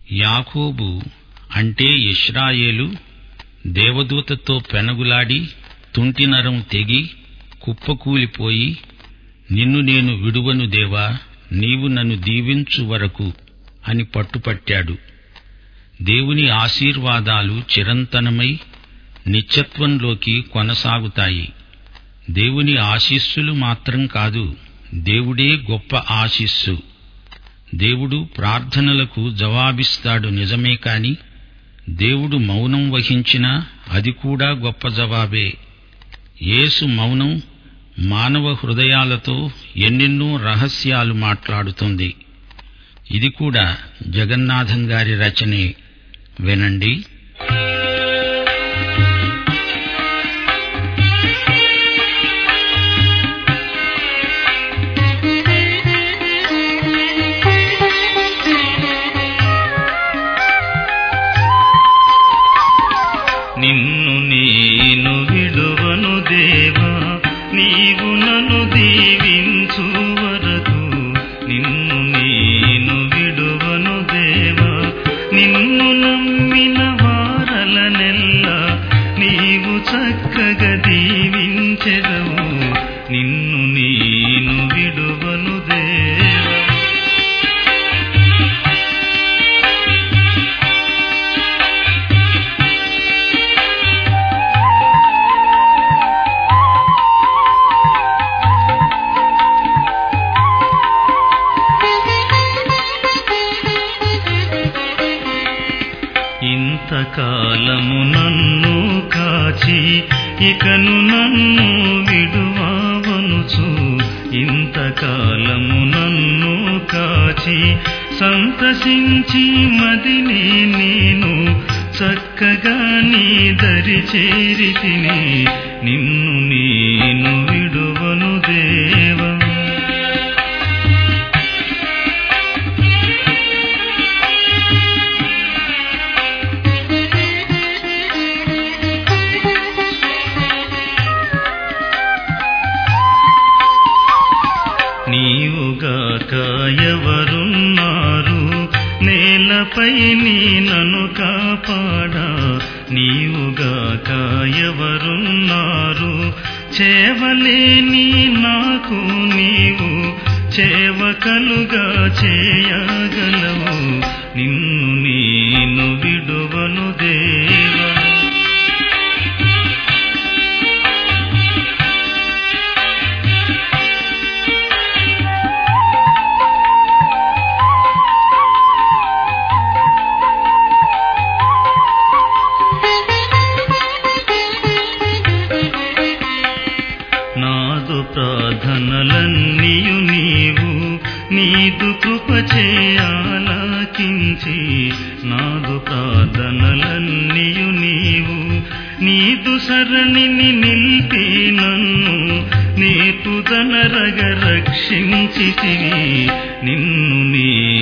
యాకోబు అంటే ఇశ్రాయేలు దేవదూతతో పెనగులాడి తుంటినరం తెగి కుప్పకూలిపోయి, నిన్ను నేను విడువను దేవా, నీవు నన్ను దీవించు వరకు అని పట్టుపట్టాడు. దేవుని ఆశీర్వాదాలు చిరంతనమై నిత్యత్వంలోకి కొనసాగుతాయి. దేవుని ఆశీస్సులు మాత్రం కాదు, దేవుడే గొప్ప ఆశీస్సు. దేవుడు ప్రార్థనలకు జవాబిస్తాడు నిజమే కాని, దేవుడు మౌనం వహించినా అది కూడా గొప్ప జవాబే. యేసు మౌనం మానవ హృదయాలతో ఎన్నెన్నో రహస్యాలు మాట్లాడుతుంది. ఇది కూడా జగన్నాథం గారి రచనే. వినండి. నిన్ను నేను విడువను దేవా, నీవు నన్ను దీవించు వరకు. నిన్ను నేను విడువను దేవా, నిన్ను నమ్మిన వారలనెల్లా నీవు చక్కగా దీవించెదవు. నిన్ను నేను విడువను దేవా. ఇంతకాలము నన్ను కాచి ఇకను నన్ను విడువావనుచు. ఇంతకాలము నన్ను కాచి సంతసించి మదిని నేను చక్కగా నీ దరి చేరితిని. నిన్ను నేను విడువను దేవా. నీవుగాక ఎవరున్నారు నేలపై నీ నన్ను కాపాడా. నీవుగాక ఎవరున్నారు చేవలేని నాకు నీవు చేవకలుగా చేయగలవు. నిన్ను నేను విడువను దేవా. నాదు ప్రార్థనలన్నీయు నీవు నీదు కృపచే ఆలకించి. నాదు ప్రార్థనలన్నీయు నీవు నీదు సరణిని నిలిపి నన్ను నేతుదనరగ రక్షించితివి. నిన్ను